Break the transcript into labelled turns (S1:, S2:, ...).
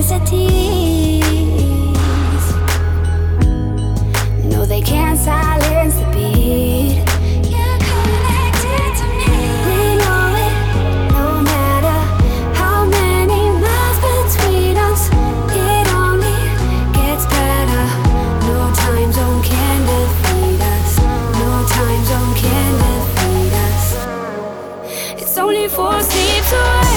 S1: necessities. No, they can't silence the beat. You're connected to me. We know it, no matter how many miles between us. It only gets better. No time zone can defeat us. No time zone can defeat us. It's only 4 sleeps away.